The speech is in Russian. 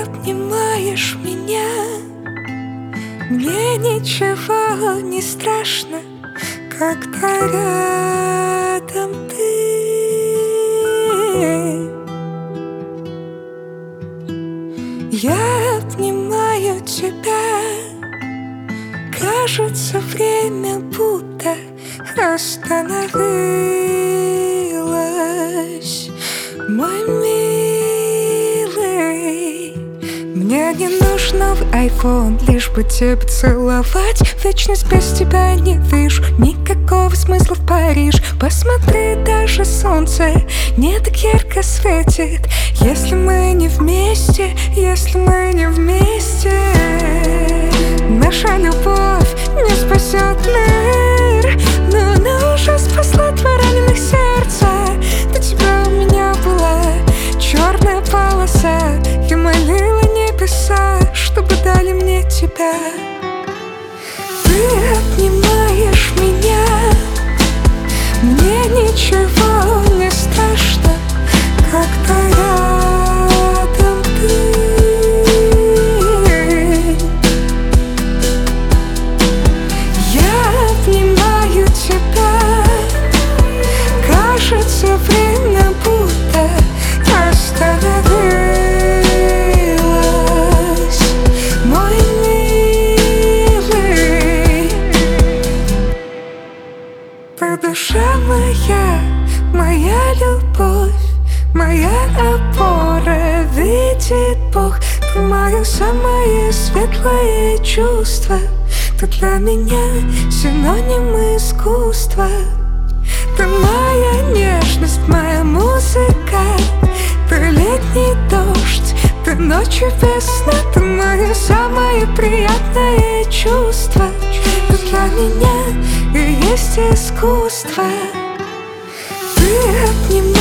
обнимаешь меня, мне ничего не страшно, когда рядом ты. Я обнимаю тебя, кажется, время будто остановилось. Мой милый, мне не нужен новый iPhone, лишь бы тебя поцеловать. Вечность без тебя не вижу никакого смысла в Париж. Посмотри, даже солнце не так ярко светит, если мы не вместе, если мы не вместе. Наша любовь не спасет мир, но она уже спасла два раненых сердца. До тебя у меня была черная полоса, я молила небеса, чтобы дали мне тебя. Ты обнимаешь меня, мне ничего не страшно, когда рядом ты. Я обнимаю тебя, кажется, время будто остановилось. Мой милый, ты душа моя, моя любовь, моя опора, видит Бог. Ты мое самое светлое чувство, ты для меня синоним искусства. Ты моя нежность, моя музыка, ты летний дождь, ты ночью весна. Ты мое самое приятное чувство, ты для меня и есть искусство. Ты обнимаешь